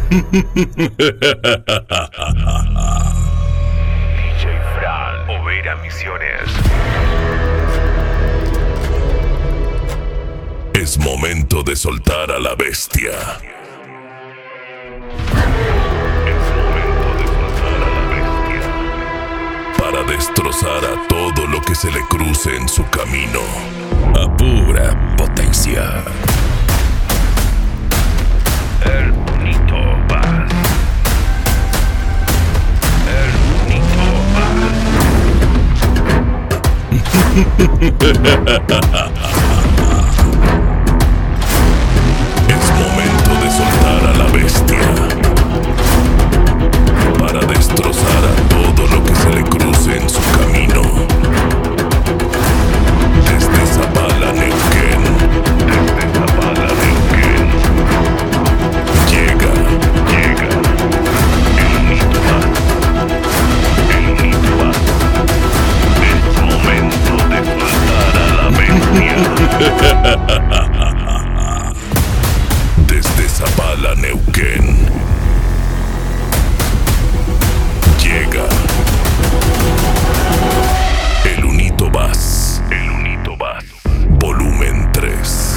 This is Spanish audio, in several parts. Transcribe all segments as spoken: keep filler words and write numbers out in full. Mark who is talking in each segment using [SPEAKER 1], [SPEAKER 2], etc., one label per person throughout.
[SPEAKER 1] J Fran, Overa Misiones.
[SPEAKER 2] Es momento de soltar a la bestia. Es momento de soltar a la bestia. Para destrozar a todo lo que se le cruce en su camino. A pura potencia.
[SPEAKER 1] El Nito Bass. El Nito
[SPEAKER 2] Es momento de soltar a la bestia. Para destrozar a todo lo que se le cruce en su camino. Desde Zapala, Neuquén. Desde Zapala, Neuquén. Llega, llega. El Nito Bass. El Nito Bass. Es momento de soltar a la bestia. Desde Zapala, Neuquén. Llega el Unito Bass. El Unito Bass. Volumen tres.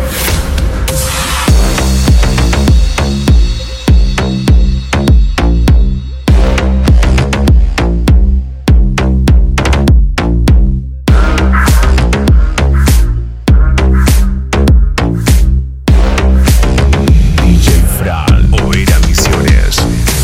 [SPEAKER 1] D J Fran, Overa Misiones.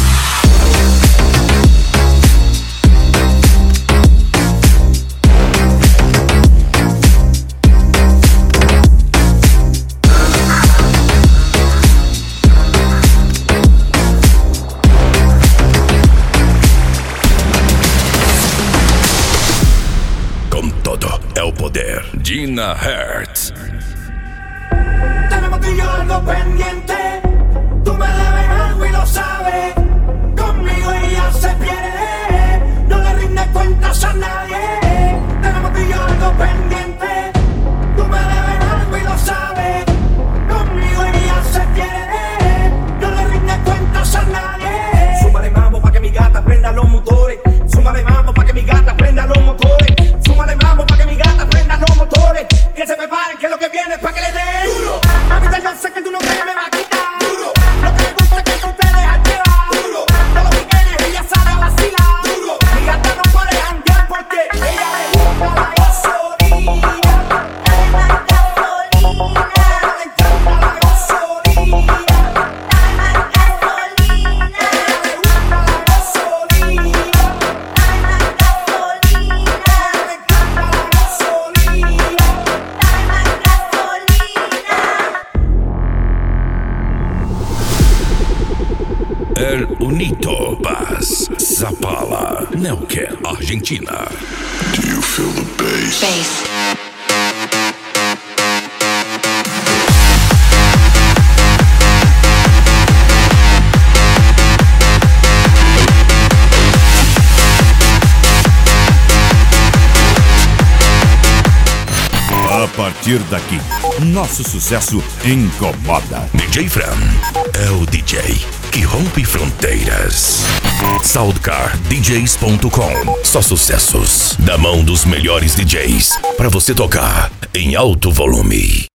[SPEAKER 2] Con todo el poder. Gina Hertz.
[SPEAKER 3] Tenemos tú y yo algo pendiente. Tú me debes algo y lo sabes. Conmigo ella se pierde. No le rinde cuentas a nadie. Tenemos tú y yo algo pendiente. Tú me debes algo y lo sabes. Conmigo ella se pierde. No le rinde cuentas a nadie. Súmale mambo pa' que mi gata prenda los motores. Súmale mambo pa' que mi gata prenda los motores. Súmale mambo pa' que mi gata prenda los motores. Que se preparen que lo que viene es pa' que le den duro. Ahorita yo sé que tú no crees me va a quitar duro. Lo que me gusta es que tú te dejas llevar duro. Todo lo que quieres ella sabe a vacilar duro. Mi gata no puede janguear porque ella le gusta la gasolina. Dale más gasolina. Le encanta la gasolina. Dale más gasolina. Le gusta la gasolina. Dale más gasolina. Le encanta la gasolina. Dale más gasolina.
[SPEAKER 2] El Unito Bass. Zapala, Neuquén, Argentina. Do you feel the bass?
[SPEAKER 4] Bass.
[SPEAKER 5] A partir daqui, nosso sucesso incomoda.
[SPEAKER 2] D J Fran é o D J que rompe fronteiras. Soundcar D Js ponto com. Só sucessos da mão dos melhores D Js para você tocar em alto volume.